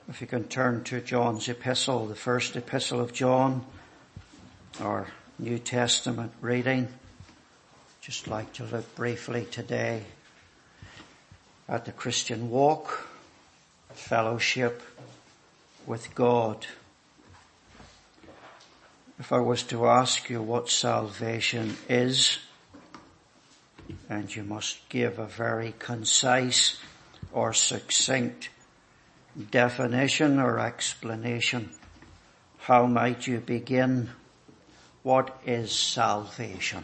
If you can turn to John's epistle, the first epistle of John, our New Testament reading. Just like to look briefly today at the Christian walk, fellowship with God. If I was to ask you what salvation is, and you must give a very concise or succinct definition or explanation, how might you begin? What is salvation?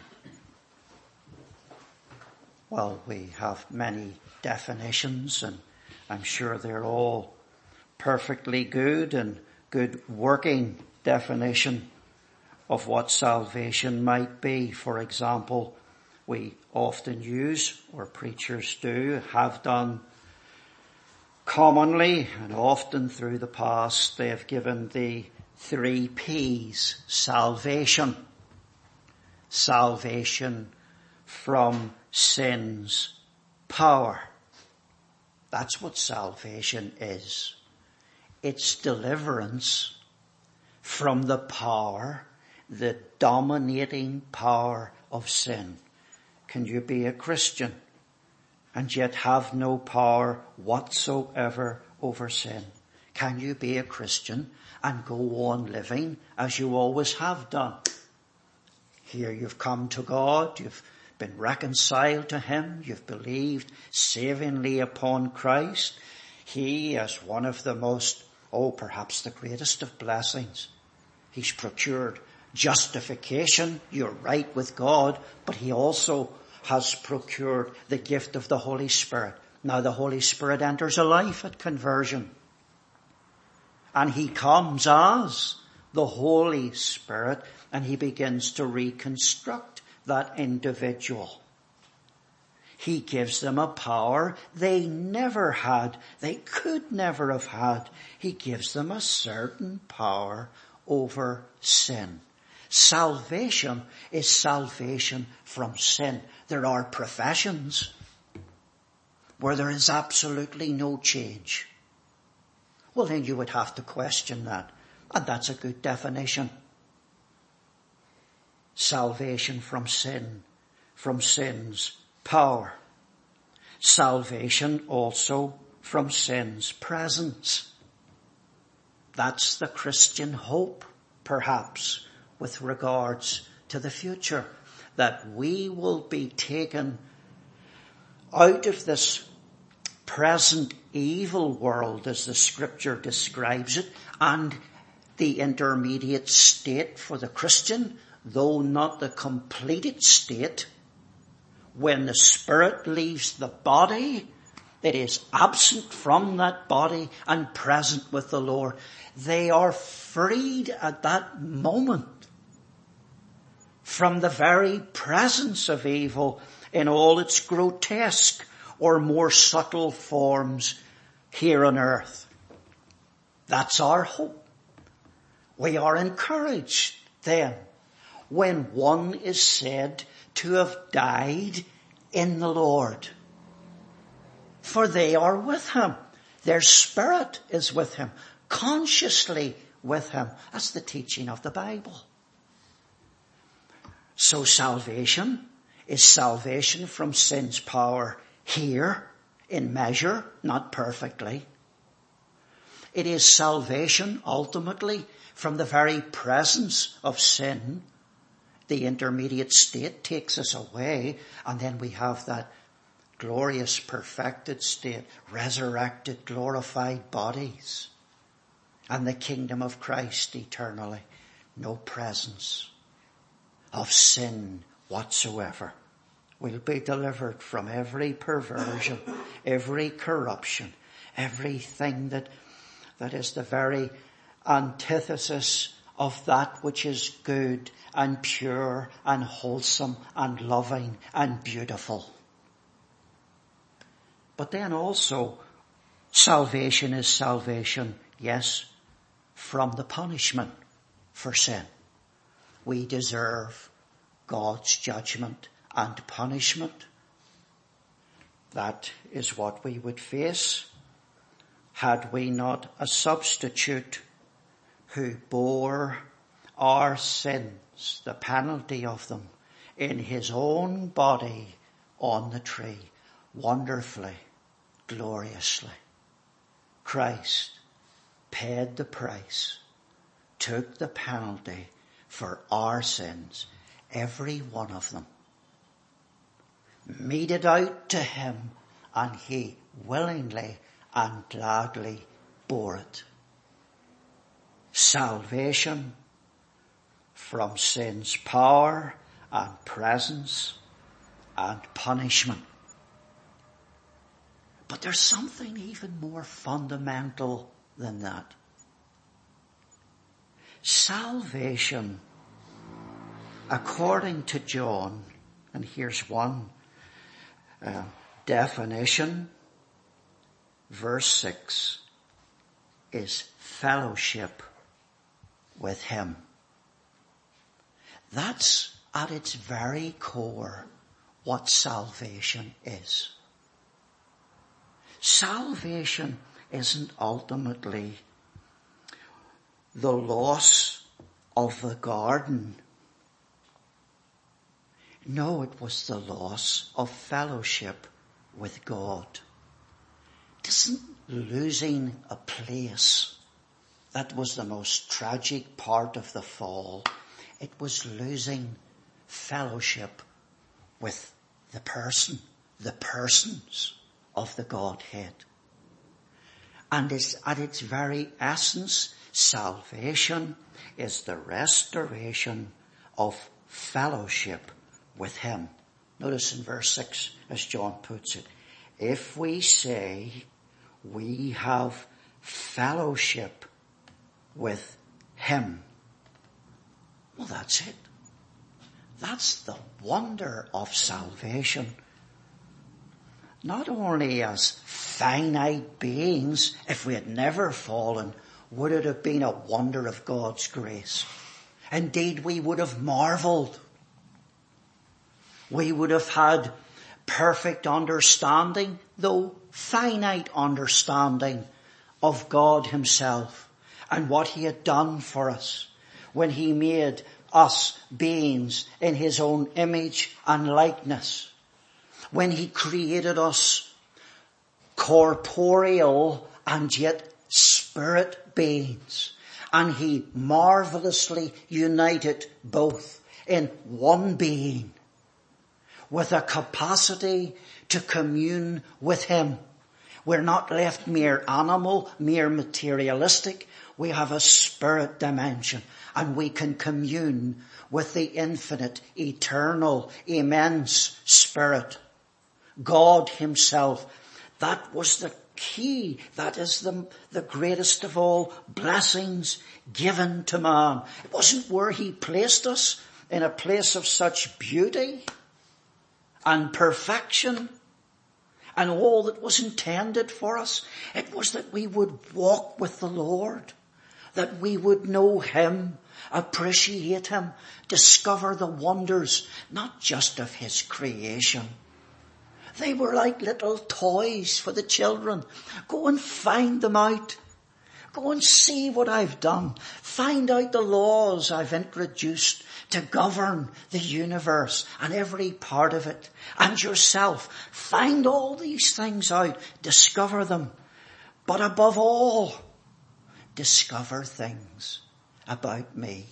Well, we have many definitions, and I'm sure they're all perfectly good and good working definition of what salvation might be. For example, we often use, or preachers do, have done commonly and often through the past, they have given the 3 P's. Salvation. Salvation from sin's power. That's what salvation is. It's deliverance from the power, the dominating power of sin. Can you be a Christian and yet have no power whatsoever over sin? Can you be a Christian and go on living as you always have done? Here you've come to God, you've been reconciled to Him, you've believed savingly upon Christ. He, as one of the most, perhaps the greatest of blessings, He's procured justification, you're right with God, but He also has procured the gift of the Holy Spirit. Now the Holy Spirit enters a life at conversion. And He comes as the Holy Spirit and He begins to reconstruct that individual. He gives them a power they never had, they could never have had. He gives them a certain power over sin. Salvation is salvation from sin. There are professions where there is absolutely no change. Well, then you would have to question that. And that's a good definition. Salvation from sin, from sin's power. Salvation also from sin's presence. That's the Christian hope, perhaps, with regards to the future, that we will be taken out of this present evil world, as the Scripture describes it, and the intermediate state for the Christian, though not the completed state. When the spirit leaves the body, it is absent from that body and present with the Lord. They are freed at that moment from the very presence of evil in all its grotesque or more subtle forms here on earth. That's our hope. We are encouraged then when one is said to have died in the Lord. For they are with Him. Their spirit is with Him, consciously with Him. That's the teaching of the Bible. So salvation is salvation from sin's power here, in measure, not perfectly. It is salvation ultimately from the very presence of sin. The intermediate state takes us away, and then we have that glorious, perfected state, resurrected, glorified bodies, and the kingdom of Christ eternally. No presence of sin whatsoever. We'll be delivered from every perversion, every corruption, everything that is the very antithesis of that which is good and pure and wholesome and loving and beautiful. But then also, salvation is salvation, yes, from the punishment for sin. We deserve God's judgment and punishment. That is what we would face had we not a substitute who bore our sins, the penalty of them, in his own body on the tree, wonderfully, gloriously. Christ paid the price, took the penalty for our sins, every one of them, meted out to him, and he willingly and gladly bore it. Salvation from sin's power and presence and punishment. But there's something even more fundamental than that. Salvation, according to John, and here's one definition, verse 6, is fellowship with him. That's at its very core what salvation is. Salvation isn't ultimately the loss of the garden. No, it was the loss of fellowship with God. It isn't losing a place. That was the most tragic part of the fall. It was losing fellowship with the person, the persons of the Godhead. And it's at its very essence, salvation is the restoration of fellowship with him. Notice in verse 6, as John puts it, if we say we have fellowship with him, well, that's it. That's the wonder of salvation. Not only as finite beings, if we had never fallen, would it have been a wonder of God's grace. Indeed, we would have marveled. We would have had perfect understanding, though finite understanding, of God himself and what he had done for us when he made us beings in his own image and likeness. When he created us corporeal and yet spirit beings. And he marvelously united both in one being with a capacity to commune with him. We're not left mere animal, mere materialistic. We have a spirit dimension and we can commune with the infinite, eternal, immense spirit. God himself. That was the key. That is the greatest of all blessings given to man. It wasn't where he placed us in a place of such beauty and perfection and all that was intended for us. It was that we would walk with the Lord, that we would know him, appreciate him, discover the wonders, not just of his creation. They were like little toys for the children. Go and find them out. Go and see what I've done. Find out the laws I've introduced to govern the universe and every part of it. And yourself. Find all these things out. Discover them. But above all, discover things about me.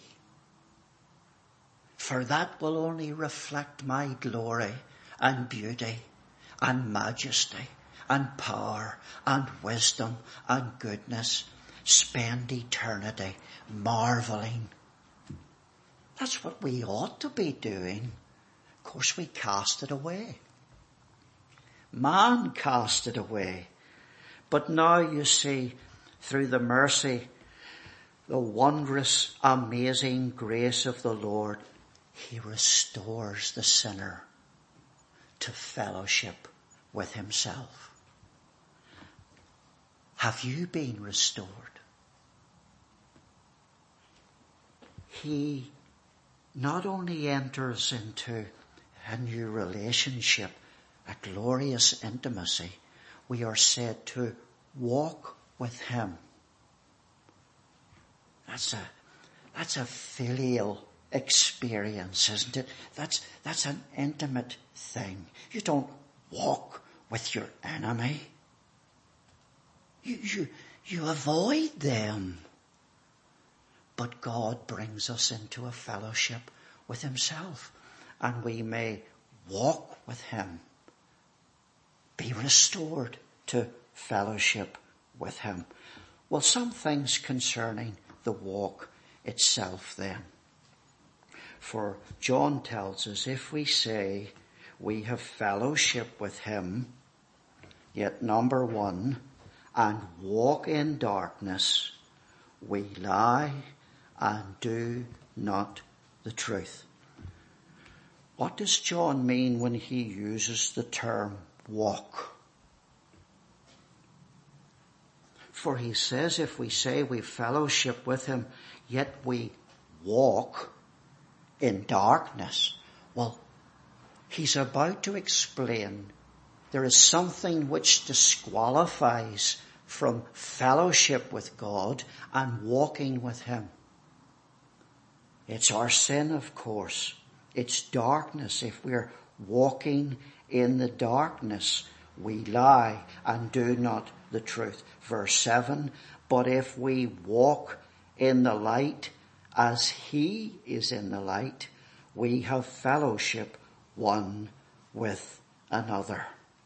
For that will only reflect my glory and beauty and majesty and power and wisdom and goodness. Spend eternity marveling. That's what we ought to be doing. Of course, we cast it away. Man cast it away. But now you see, through the mercy, the wondrous, amazing grace of the Lord, he restores the sinner to fellowship with himself. Have you been restored? He not only enters into a new relationship, a glorious intimacy, we are said to walk with him. That's a filial experience, isn't it? That's an intimate thing. You don't walk with your enemy. You avoid them. But God brings us into a fellowship with himself, and we may walk with him, be restored to fellowship with him. Well, some things concerning the walk itself then. For John tells us, if we say we have fellowship with him, yet number one, and walk in darkness, we lie and do not the truth. What does John mean when he uses the term walk? For he says, if we say we fellowship with him, yet we walk in darkness. Well, he's about to explain there is something which disqualifies from fellowship with God and walking with him. It's our sin, of course. It's darkness. If we're walking in the darkness, we lie and do not the truth. Verse 7, but if we walk in the light as he is in the light, we have fellowship one with another.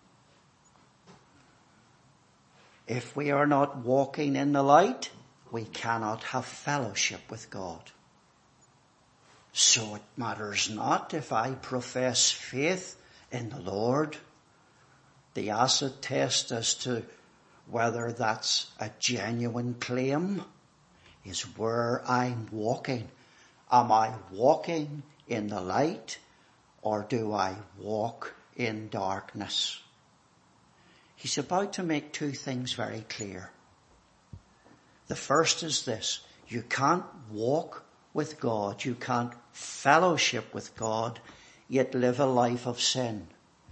If we are not walking in the light, we cannot have fellowship with God. So it matters not if I profess faith in the Lord. The acid test as to whether that's a genuine claim is where I'm walking. Am I walking in the light, or do I walk in darkness? He's about to make two things very clear. The first is this: you can't walk with God, you can't fellowship with God, yet live a life of sin.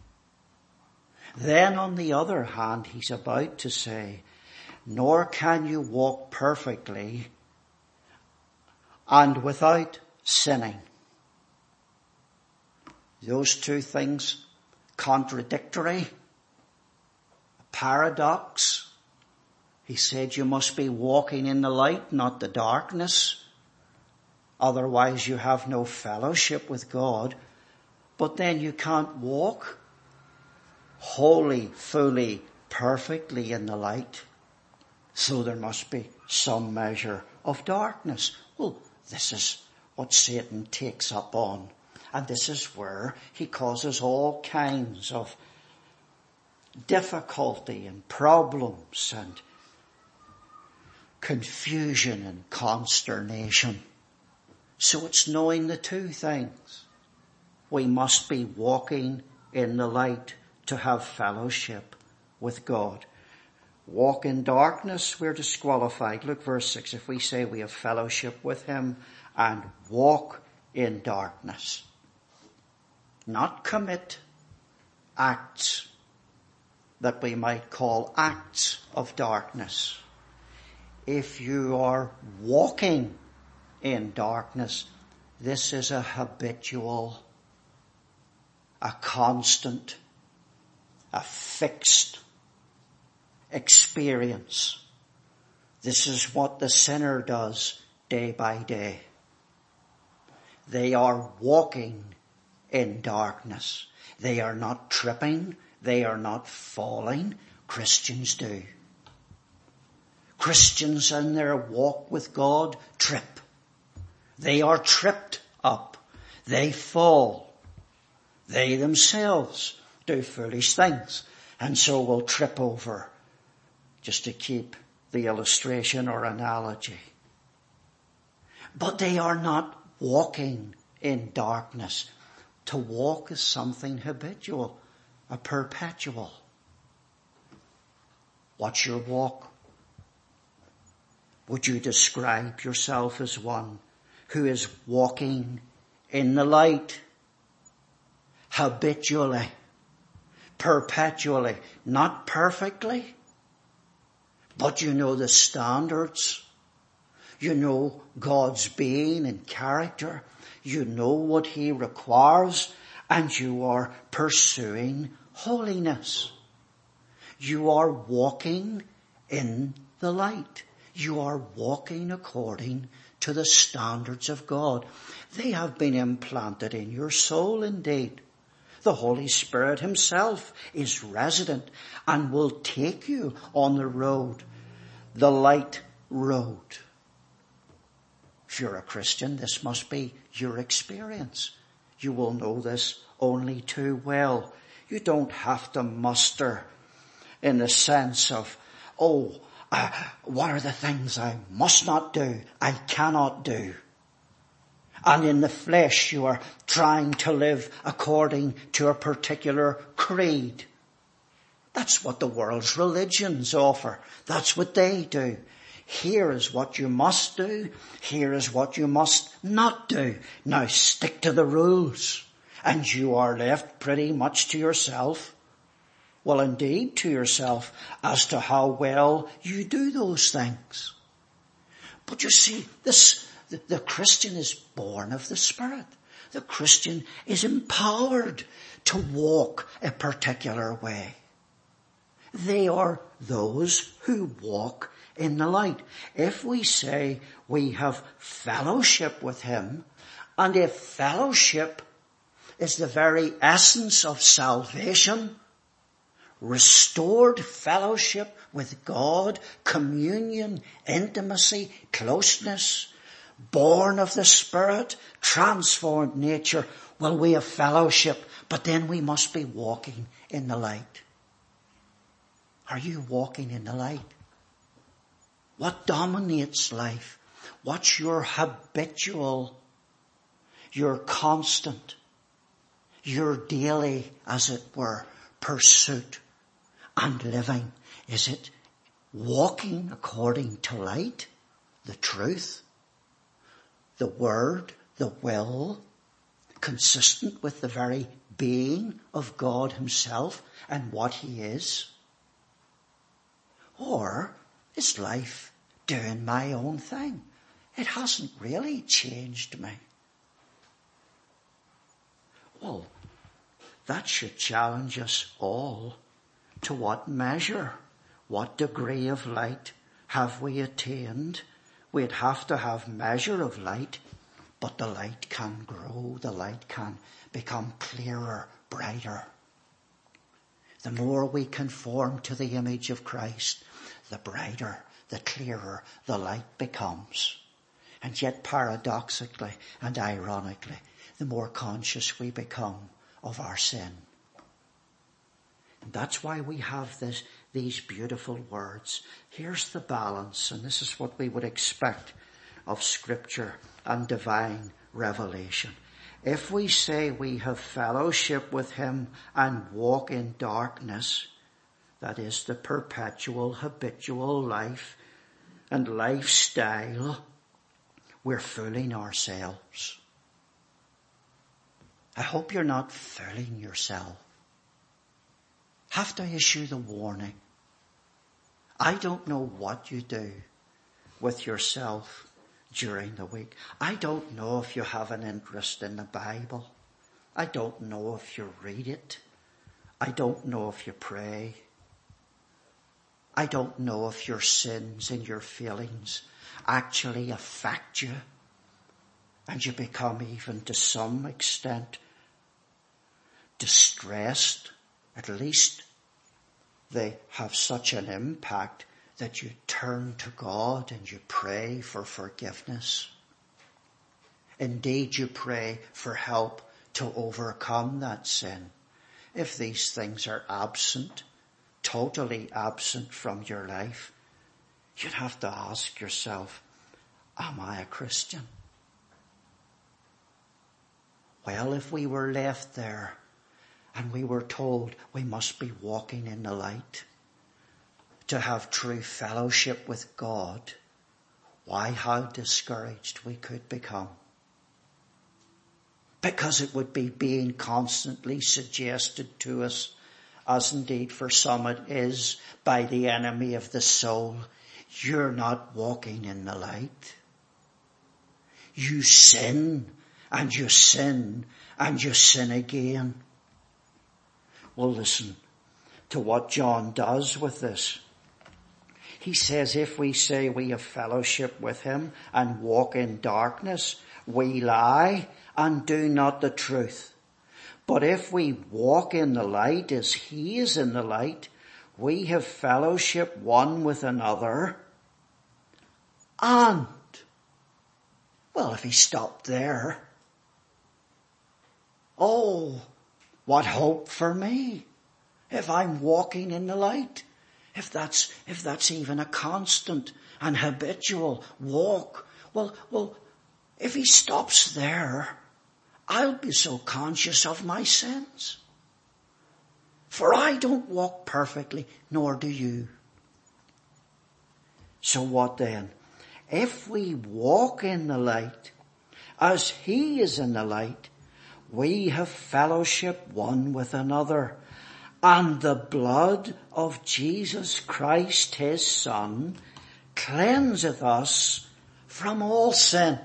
Then on the other hand, he's about to say, nor can you walk perfectly and without sinning. Those two things contradictory, a paradox. He said you must be walking in the light, not the darkness. Otherwise you have no fellowship with God. But then you can't walk wholly, fully, perfectly in the light. So there must be some measure of darkness. Well, this is what Satan takes up on. And this is where he causes all kinds of difficulty and problems and confusion and consternation. So it's knowing the two things. We must be walking in the light to have fellowship with God. Walk in darkness, we're disqualified. Look, verse 6. If we say we have fellowship with him and walk in darkness, not commit acts that we might call acts of darkness. If you are walking in darkness, this is a habitual, a constant, a fixed experience. This is what the sinner does day by day. They are walking in darkness. They are not tripping. They are not falling. Christians do. Christians in their walk with God trip. They are tripped up. They fall. They themselves do foolish things, and so will trip over, just to keep the illustration or analogy. But they are not walking in darkness. To walk is something habitual, a perpetual. What's your walk? Would you describe yourself as one who is walking in the light habitually, perpetually, not perfectly, but you know the standards. You know God's being and character. You know what he requires, and you are pursuing holiness. You are walking in the light. You are walking according to the standards of God. They have been implanted in your soul indeed. The Holy Spirit himself is resident and will take you on the road, the light road. If you're a Christian, this must be your experience. You will know this only too well. You don't have to muster in the sense of, what are the things I must not do, I cannot do. And in the flesh you are trying to live according to a particular creed. That's what the world's religions offer. That's what they do. Here is what you must do. Here is what you must not do. Now stick to the rules. And you are left pretty much to yourself. Well, indeed to yourself as to how well you do those things. But you see, the Christian is born of the Spirit. The Christian is empowered to walk a particular way. They are those who walk in the light. If we say we have fellowship with him, and if fellowship is the very essence of salvation, restored fellowship with God, communion, intimacy, closeness, born of the Spirit, transformed nature, well, we have fellowship, but then we must be walking in the light. Are you walking in the light? What dominates life? What's your habitual, your constant, your daily, as it were, pursuit and living? Is it walking according to light, the truth, the word, the will, consistent with the very being of God himself and what he is? Or is life doing my own thing? It hasn't really changed me. Well, that should challenge us all. To what measure, what degree of light have we attained? We'd have to have measure of light, but the light can grow, the light can become clearer, brighter. The more we conform to the image of Christ, the brighter, the clearer the light becomes. And yet paradoxically and ironically, the more conscious we become of our sin. And that's why we have these beautiful words. Here's the balance, and this is what we would expect of Scripture and divine revelation. If we say we have fellowship with him and walk in darkness, that is the perpetual, habitual life and lifestyle, we're fooling ourselves. I hope you're not fooling yourself. Have to issue the warning. I don't know what you do with yourself during the week. I don't know if you have an interest in the Bible. I don't know if you read it. I don't know if you pray. I don't know if your sins and your feelings actually affect you and you become even to some extent distressed. At least they have such an impact that you turn to God and you pray for forgiveness. Indeed, you pray for help to overcome that sin. If these things are absent, totally absent from your life, you'd have to ask yourself, am I a Christian? Well, if we were left there and we were told we must be walking in the light to have true fellowship with God, why, how discouraged we could become. Because it would be being constantly suggested to us as indeed for some it is by the enemy of the soul, you're not walking in the light. You sin, and you sin, and you sin again. Well, listen to what John does with this. He says, if we say we have fellowship with him and walk in darkness, we lie and do not the truth. But if we walk in the light as he is in the light, we have fellowship one with another. And, well, if he stopped there, oh, what hope for me if I'm walking in the light, if that's even a constant and habitual walk. Well, if he stops there, I'll be so conscious of my sins. For I don't walk perfectly, nor do you. So what then? If we walk in the light, as he is in the light, we have fellowship one with another. And the blood of Jesus Christ, his Son, cleanseth us from all sin.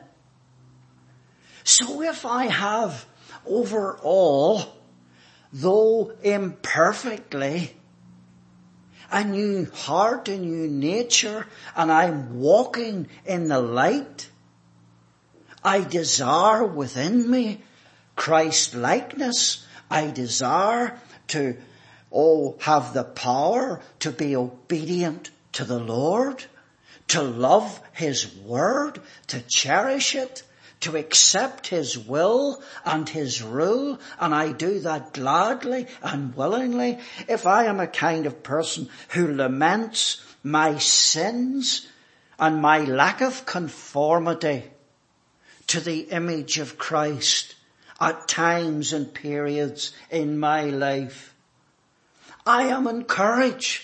So if I have overall, though imperfectly, a new heart, a new nature, and I'm walking in the light, I desire within me Christ-likeness. I desire to, have the power to be obedient to the Lord, to love his word, to cherish it, to accept his will and his rule, and I do that gladly and willingly. If I am a kind of person who laments my sins and my lack of conformity to the image of Christ at times and periods in my life, I am encouraged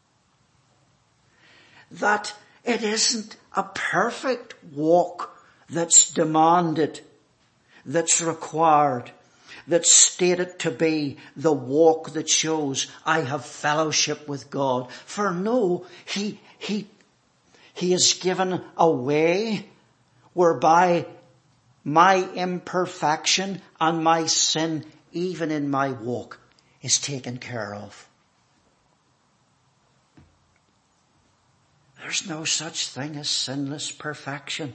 that it isn't a perfect walk that's demanded, that's required, that's stated to be the walk that shows I have fellowship with God. For no, he has given a way whereby my imperfection and my sin, even in my walk, is taken care of. There's no such thing as sinless perfection.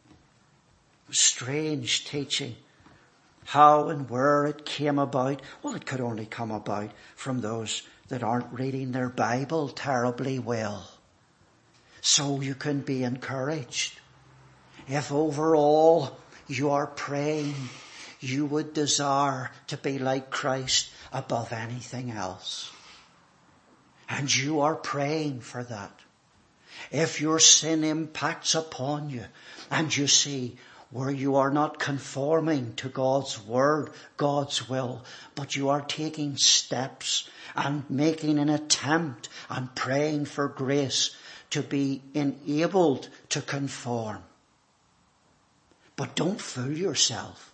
Strange teaching. How and where it came about. Well, it could only come about from those that aren't reading their Bible terribly well. So you can be encouraged. If overall you are praying, you would desire to be like Christ above anything else. And you are praying for that. If your sin impacts upon you and you see where you are not conforming to God's word, God's will, but you are taking steps and making an attempt and praying for grace to be enabled to conform. But don't fool yourself.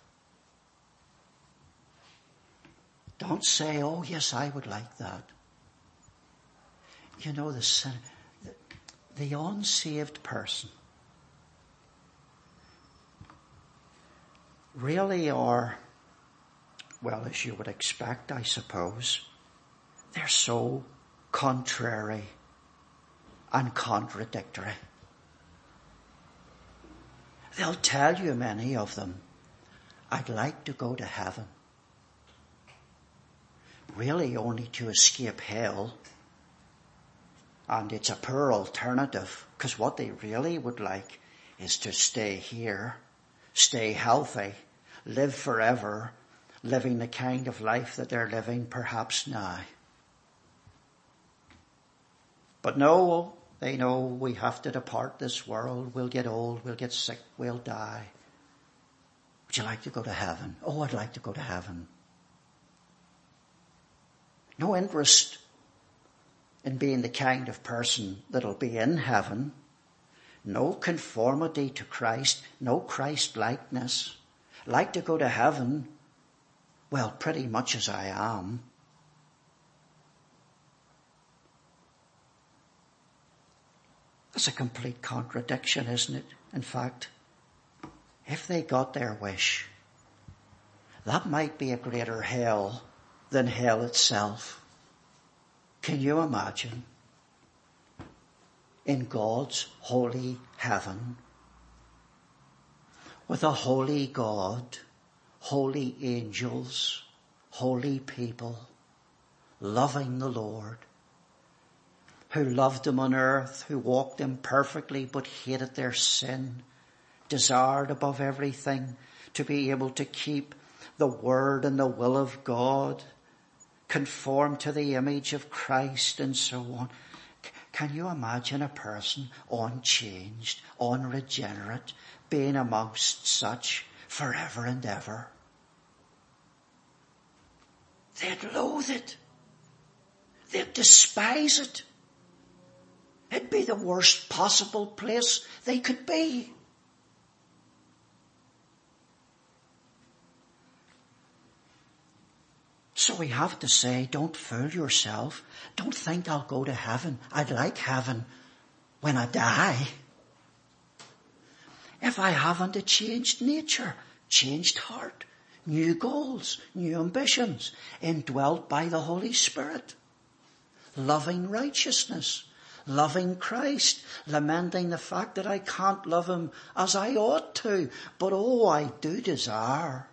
Don't say, oh yes, I would like that. You know, the unsaved person really are, well, as you would expect, I suppose, they're so contrary and contradictory. They'll tell you, many of them, I'd like to go to heaven. Really only to escape hell. And it's a poor alternative, because what they really would like is to stay here, stay healthy, live forever, living the kind of life that they're living perhaps now. But no, they know we have to depart this world. We'll get old, we'll get sick, we'll die. Would you like to go to heaven? Oh, I'd like to go to heaven. No interest in being the kind of person that'll be in heaven. No conformity to Christ, no Christ-likeness. Like to go to heaven, well, pretty much as I am. That's a complete contradiction, isn't it? In fact, if they got their wish, that might be a greater hell than hell itself. Can you imagine? In God's holy heaven, with a holy God, holy angels, holy people, loving the Lord, who loved him on earth, who walked imperfectly but hated their sin, desired above everything to be able to keep the word and the will of God, conform to the image of Christ and so on. Can you imagine a person unchanged, unregenerate, being amongst such forever and ever? They'd loathe it. They'd despise it. It'd be the worst possible place they could be. So we have to say, don't fool yourself. Don't think I'll go to heaven. I'd like heaven when I die. If I haven't a changed nature, changed heart, new goals, new ambitions, indwelt by the Holy Spirit, loving righteousness, loving Christ, lamenting the fact that I can't love him as I ought to, but I do desire.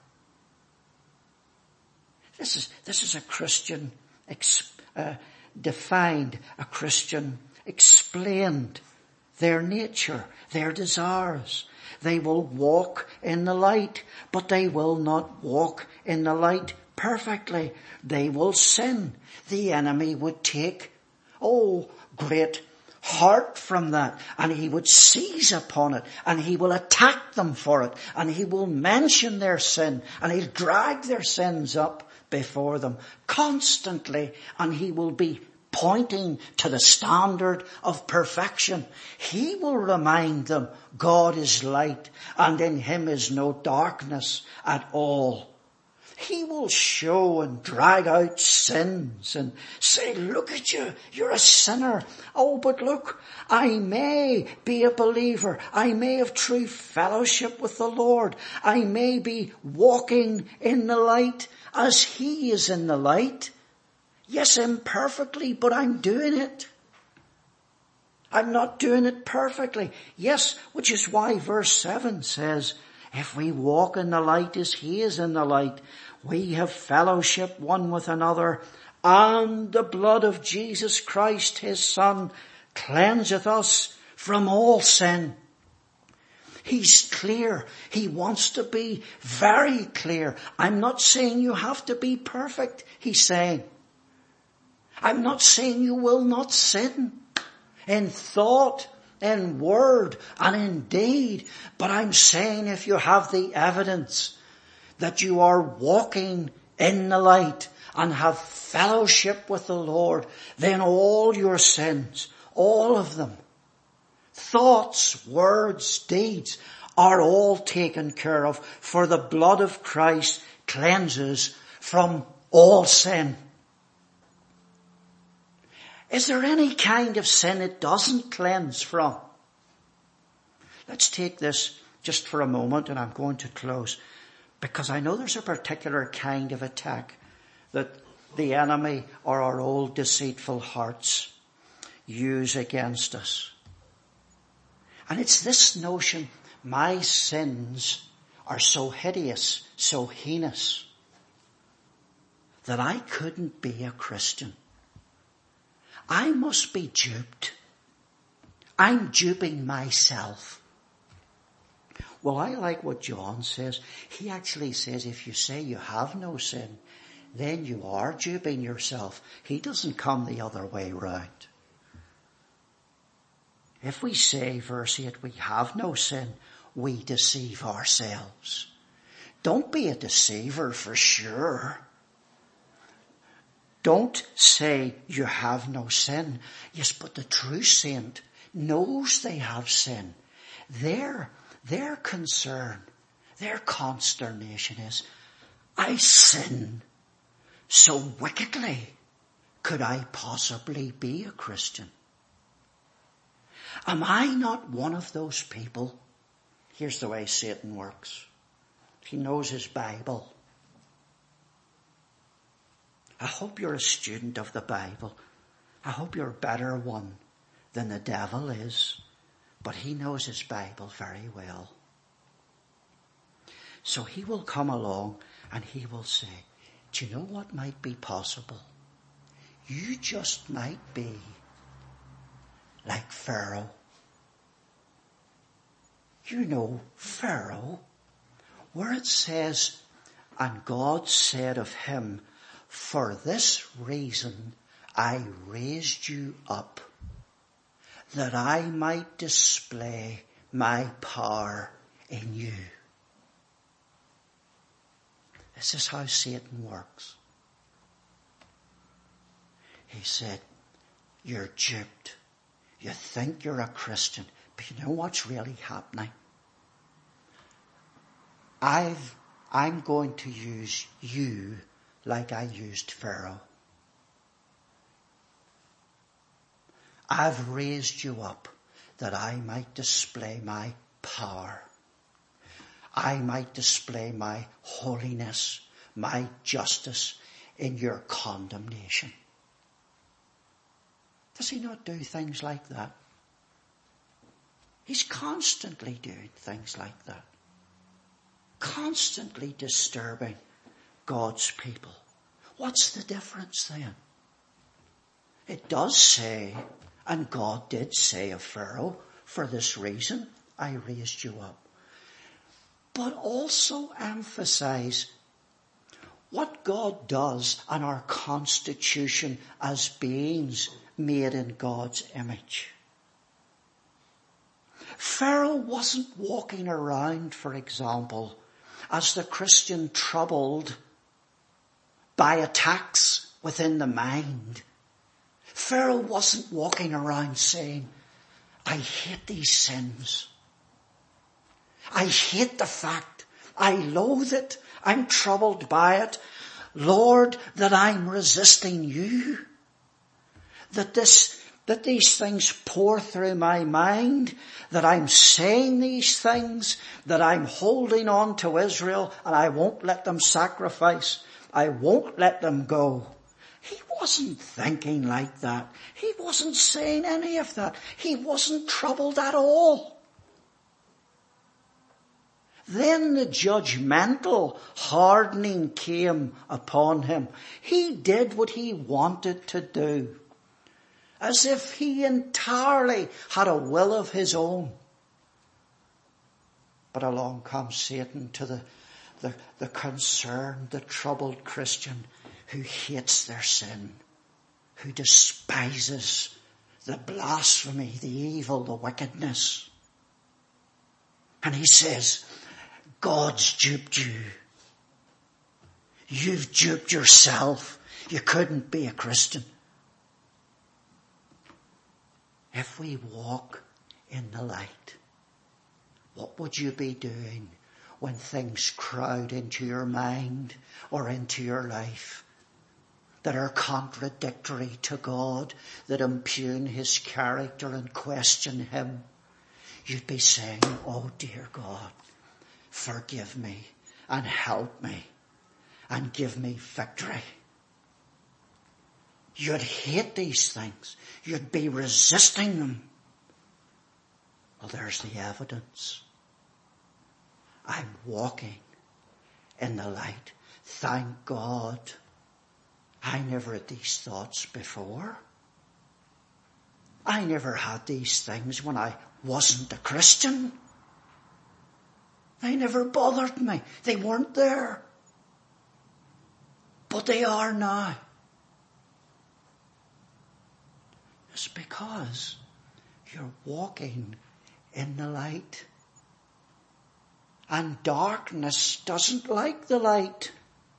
This is a Christian defined, a Christian explained their nature, their desires. They will walk in the light, but they will not walk in the light perfectly. They will sin. The enemy would take, great heart from that, and he would seize upon it, and he will attack them for it, and he will mention their sin, and he'll drag their sins up before them constantly, and he will be pointing to the standard of perfection. He will remind them God is light and in him is no darkness at all. He will show and drag out sins and say, look at you, you're a sinner. But look, I may be a believer. I may have true fellowship with the Lord. I may be walking in the light as he is in the light. Yes, imperfectly, but I'm doing it. I'm not doing it perfectly. Yes, which is why verse 7 says, if we walk in the light as he is in the light, we have fellowship one with another, and the blood of Jesus Christ, his Son, cleanseth us from all sin. He's clear. He wants to be very clear. I'm not saying you have to be perfect, he's saying. I'm not saying you will not sin in thought, in word, and in deed. But I'm saying if you have the evidence that you are walking in the light and have fellowship with the Lord, then all your sins, all of them, thoughts, words, deeds, are all taken care of, for the blood of Christ cleanses from all sin. Is there any kind of sin it doesn't cleanse from? Let's take this just for a moment, and I'm going to close, because I know there's a particular kind of attack that the enemy or our old deceitful hearts use against us. And it's this notion, my sins are so hideous, so heinous, that I couldn't be a Christian. I must be duped. I'm duping myself. Well, I like what John says. He actually says if you say you have no sin, then you are duping yourself. He doesn't come the other way round. If we say, verse 8, we have no sin, we deceive ourselves. Don't be a deceiver for sure. Don't say you have no sin. Yes, but the true saint knows they have sin. Their concern, their consternation is, I sin so wickedly. Could I possibly be a Christian? Am I not one of those people? Here's the way Satan works. He knows his Bible. I hope you're a student of the Bible. I hope you're a better one than the devil is. But he knows his Bible very well. So he will come along and he will say, do you know what might be possible? You just might be like Pharaoh. You know Pharaoh, where it says, and God said of him, for this reason I raised you up, that I might display my power in you. This is how Satan works. He said, you're duped. You think you're a Christian, but you know what's really happening? I'm going to use you like I used Pharaoh. I've raised you up that I might display my power. I might display my holiness, my justice in your condemnation. Does he not do things like that? He's constantly doing things like that. Constantly disturbing God's people. What's the difference then? It does say, and God did say of Pharaoh, for this reason I raised you up. But also emphasize what God does on our constitution as beings made in God's image. Pharaoh wasn't walking around, for example, as the Christian troubled by attacks within the mind. Pharaoh wasn't walking around saying, I hate these sins. I hate the fact. I loathe it. I'm troubled by it. Lord, that I'm resisting you. That these things pour through my mind, that I'm saying these things, that I'm holding on to Israel and I won't let them sacrifice. I won't let them go. He wasn't thinking like that. He wasn't saying any of that. He wasn't troubled at all. Then the judgmental hardening came upon him. He did what he wanted to do, as if he entirely had a will of his own. But along comes Satan to the concerned, the troubled Christian who hates their sin, who despises the blasphemy, the evil, the wickedness. And he says, God's duped you. You've duped yourself. You couldn't be a Christian. If we walk in the light, what would you be doing when things crowd into your mind or into your life that are contradictory to God, that impugn his character and question him? You'd be saying, oh dear God, forgive me and help me and give me victory. You'd hate these things. You'd be resisting them. Well, there's the evidence. I'm walking in the light. Thank God. I never had these thoughts before. I never had these things when I wasn't a Christian. They never bothered me. They weren't there. But they are now. It's because you're walking in the light. And darkness doesn't like the light.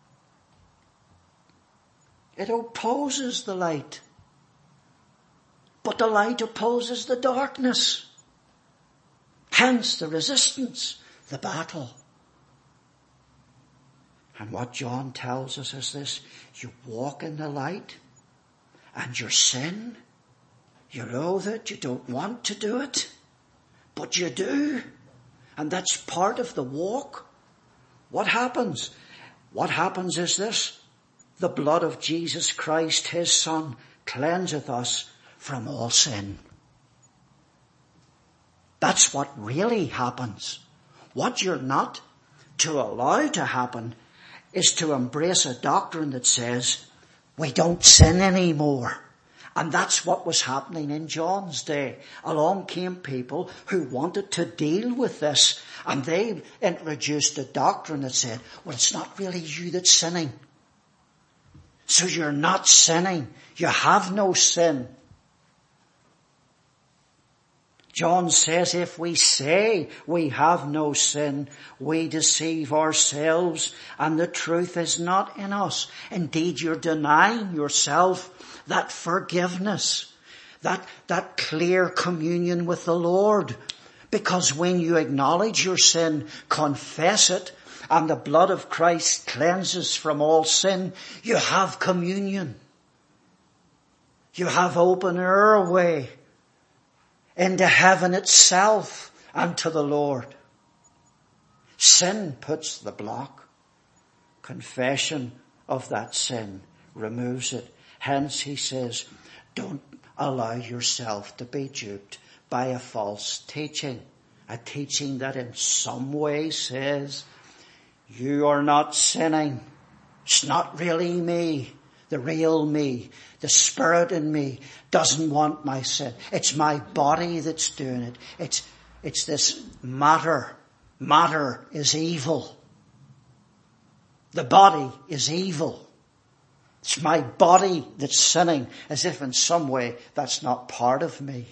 It opposes the light. But the light opposes the darkness. Hence the resistance, the battle. And what John tells us is this: you walk in the light and your sin, You know that you don't want to do it, but you do. And that's part of the walk. What happens? What happens is this. The blood of Jesus Christ, his Son, cleanseth us from all sin. That's what really happens. What you're not to allow to happen is to embrace a doctrine that says we don't sin anymore. And that's what was happening in John's day. Along came people who wanted to deal with this, and they introduced a doctrine that said, well, it's not really you that's sinning. So you're not sinning. You have no sin. John says if we say we have no sin, we deceive ourselves and the truth is not in us. Indeed, you're denying yourself that forgiveness, that clear communion with the Lord. Because when you acknowledge your sin, confess it, and the blood of Christ cleanses from all sin, you have communion. You have open airway into heaven itself and to the Lord. Sin puts the block. Confession of that sin removes it. Hence he says, don't allow yourself to be duped by a false teaching. A teaching that in some way says, you are not sinning. It's not really me. The real me, the spirit in me doesn't want my sin. It's my body that's doing it. It's this matter. Matter is evil. The body is evil. It's my body that's sinning, as if in some way that's not part of me.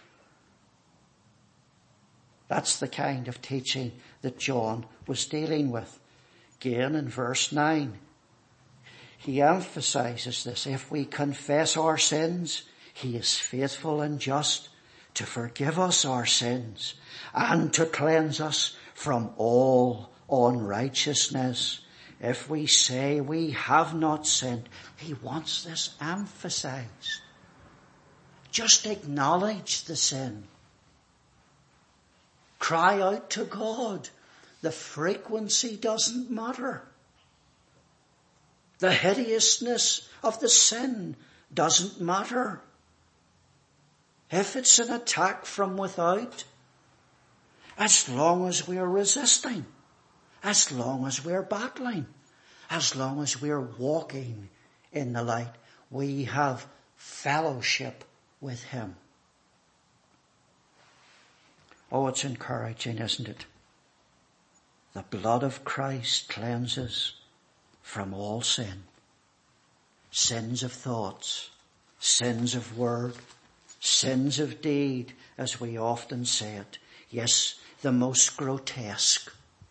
That's the kind of teaching that John was dealing with. Again in verse 9. He emphasizes this. If we confess our sins, he is faithful and just to forgive us our sins and to cleanse us from all unrighteousness. If we say we have not sinned, he wants this emphasized. Just acknowledge the sin. Cry out to God. The frequency doesn't matter. The hideousness of the sin doesn't matter. If it's an attack from without, as long as we're resisting, as long as we're battling, as long as we're walking in the light, we have fellowship with him. Oh, it's encouraging, isn't it? The blood of Christ cleanses from all sin. Sins of thoughts, sins of word, sins of deed, as we often say it. Yes, the most grotesque.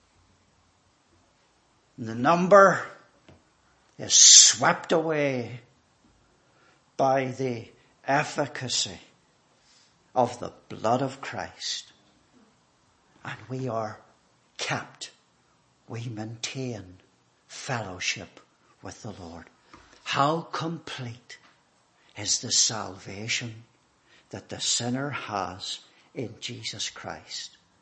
And the number is swept away by the efficacy of the blood of Christ. And we are kept. We maintain fellowship with the Lord. How complete is the salvation that the sinner has in Jesus Christ.